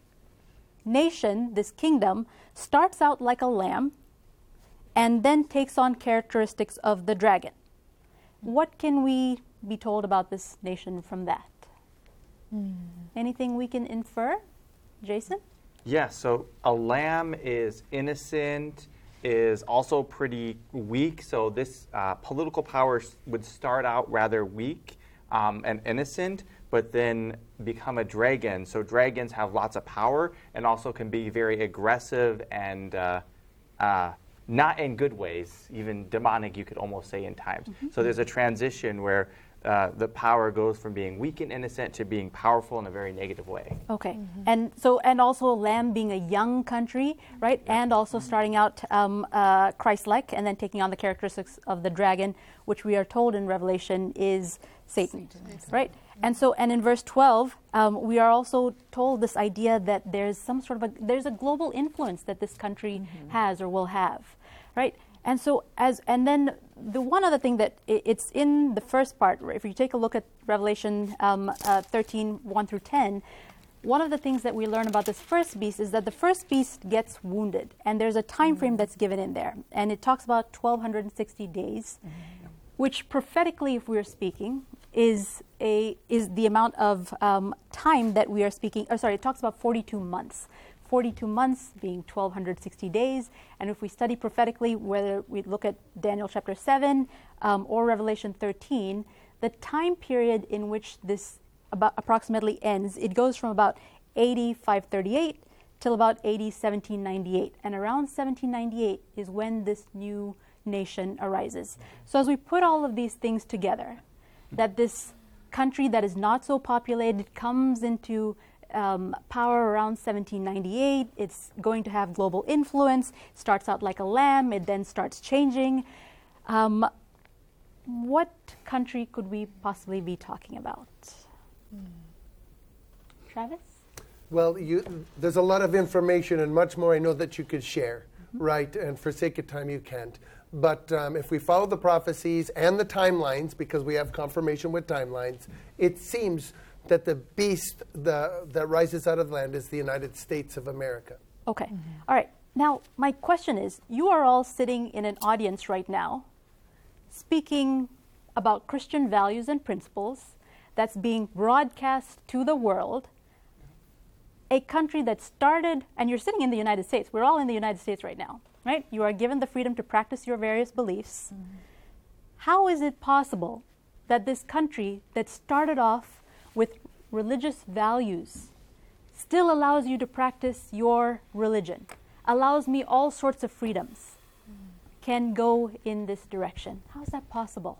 nation, this kingdom, starts out like a lamb and then takes on characteristics of the dragon. What can we be told about this nation from that? Mm. Anything we can infer? Jason? Yeah, so a lamb is innocent, is also pretty weak. So this uh, political power would start out rather weak um, and innocent, but then become a dragon. So dragons have lots of power and also can be very aggressive and uh, uh, not in good ways, even demonic, you could almost say in times. Mm-hmm. So there's a transition where uh, the power goes from being weak and innocent to being powerful in a very negative way. Okay, mm-hmm. and so and also Lamb being a young country, right? Yeah. And also mm-hmm. starting out um, uh, Christ-like, and then taking on the characteristics of the dragon, which we are told in Revelation is Satan, Satan. Right? And so, and in verse twelve, um, we are also told this idea that there's some sort of a there's a global influence that this country mm-hmm. has or will have, right? And so, as and then the one other thing that it, it's in the first part. If you take a look at Revelation um, uh, thirteen, one through ten, one of the things that we learn about this first beast is that the first beast gets wounded, and there's a time mm-hmm. frame that's given in there, and it talks about twelve sixty days, mm-hmm. which prophetically, if we are speaking, is a is the amount of um, time that we are speaking. Or sorry, it talks about forty-two months. forty-two months being twelve sixty days. And if we study prophetically, whether we look at Daniel chapter seven um, or Revelation thirteen, the time period in which this about approximately ends, it goes from about A D five thirty-eight till about A D seventeen ninety-eight. And around seventeen ninety-eight is when this new nation arises. So as we put all of these things together, that this country that is not so populated comes into um, power around seventeen ninety-eight. It's going to have global influence. It starts out like a lamb. It then starts changing. Um, what country could we possibly be talking about? Hmm. Travis? Well, you, there's a lot of information and much more I know that you could share, mm-hmm. right? And for sake of time, you can't. But um, if we follow the prophecies and the timelines, because we have confirmation with timelines, it seems that the beast the, that rises out of the land is the United States of America. Okay. Mm-hmm. All right. Now, my question is, you are all sitting in an audience right now speaking about Christian values and principles that's being broadcast to the world, a country that started, and you're sitting in the United States. We're all in the United States right now. Right? You are given the freedom to practice your various beliefs. Mm-hmm. How is it possible that this country that started off with religious values still allows you to practice your religion, allows me all sorts of freedoms, mm-hmm. can go in this direction? How is that possible?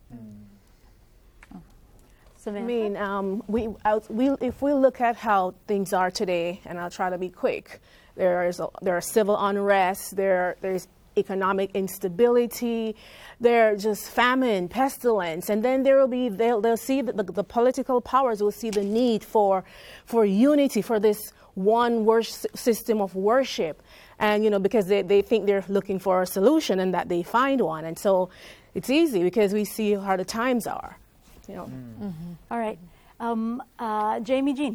Mm-hmm. Oh. Samantha? I mean, um, we, uh, we, if we look at how things are today, and I'll try to be quick, There is a, there are civil unrest, there there's economic instability, there just famine, pestilence, and then there will be they'll, they'll see that the, the political powers will see the need for for unity, for this one worship system of worship, and you know because they, they think they're looking for a solution and that they find one, and so it's easy because we see how the times are, you know. Mm. Mm-hmm. All right, um, uh, Jamie Jean.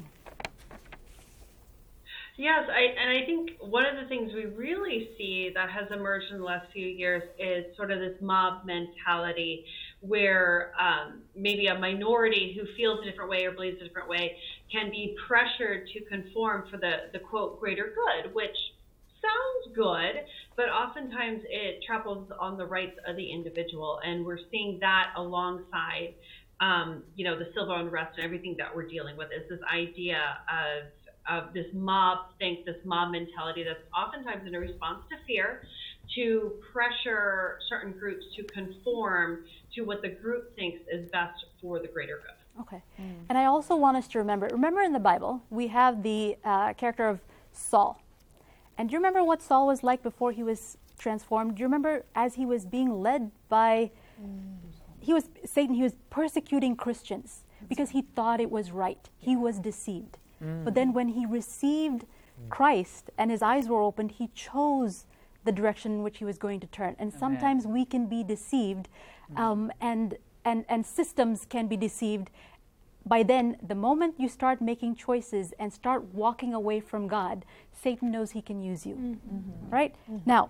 Yes, I, and I think one of the things we really see that has emerged in the last few years is sort of this mob mentality where um, maybe a minority who feels a different way or believes a different way can be pressured to conform for the, the quote, greater good, which sounds good, but oftentimes it tramples on the rights of the individual. And we're seeing that alongside, um, you know, the civil unrest and everything that we're dealing with is this idea of of this mob think, this mob mentality that's oftentimes in a response to fear, to pressure certain groups to conform to what the group thinks is best for the greater good. Okay. Mm. And I also want us to remember, remember in the Bible, we have the uh, character of Saul. And do you remember what Saul was like before he was transformed? Do you remember as he was being led by, mm. he was, Satan, he was persecuting Christians because he thought it was right. He was deceived. Mm. But then when he received mm. Christ and his eyes were opened, he chose the direction in which he was going to turn. And Amen. Sometimes we can be deceived, um, and, and, and systems can be deceived. By then, the moment you start making choices and start walking away from God, Satan knows he can use you, mm-hmm. right? Mm-hmm. Now,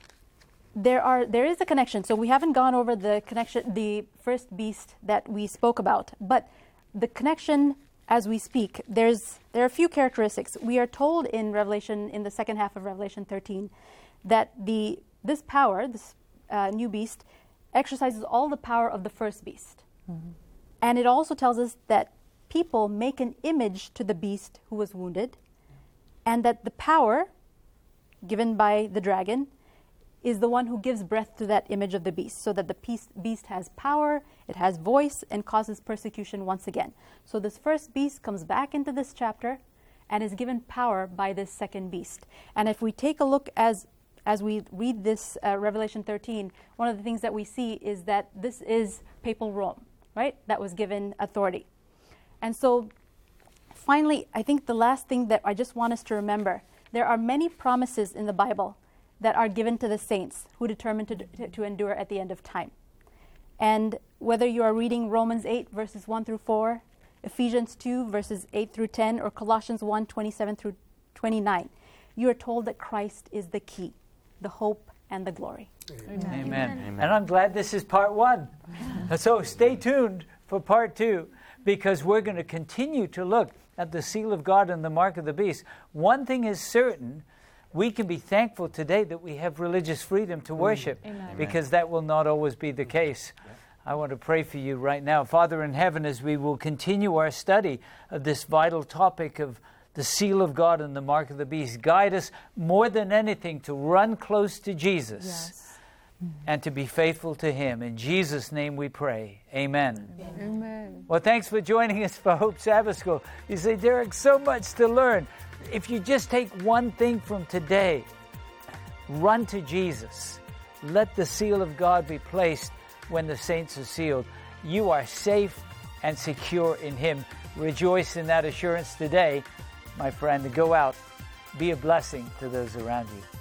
there are there is a connection. So we haven't gone over the connection, the first beast that we spoke about, but the connection as we speak, there's there are a few characteristics. We are told in Revelation, in the second half of Revelation thirteen, that the this power, this uh, new beast, exercises all the power of the first beast. Mm-hmm. And it also tells us that people make an image to the beast who was wounded, and that the power given by the dragon is the one who gives breath to that image of the beast, so that the beast has power, it has voice, and causes persecution once again. So this first beast comes back into this chapter and is given power by this second beast. And if we take a look as as we read this uh, Revelation thirteen, one of the things that we see is that this is papal Rome, right? That was given authority. And so finally, I think the last thing that I just want us to remember, there are many promises in the Bible that are given to the saints who determine to, to, to endure at the end of time. And whether you are reading Romans eight, verses one through four, Ephesians two, verses eight through ten, or Colossians one, twenty-seven through twenty-nine, you are told that Christ is the key, the hope, and the glory. Amen. Amen. Amen. And I'm glad this is part one. So stay tuned for part two, because we're going to continue to look at the seal of God and the mark of the beast. One thing is certain, we can be thankful today that we have religious freedom to worship, Amen. Because that will not always be the case. I want to pray for you right now. Father in heaven, as we will continue our study of this vital topic of the seal of God and the mark of the beast, guide us more than anything to run close to Jesus, yes. and to be faithful to Him. In Jesus' name we pray. Amen. Amen. Well, thanks for joining us for Hope Sabbath School. You say, Derek, so much to learn. If you just take one thing from today, run to Jesus. Let the seal of God be placed when the saints are sealed. You are safe and secure in Him. Rejoice in that assurance today, my friend, to go out, be a blessing to those around you.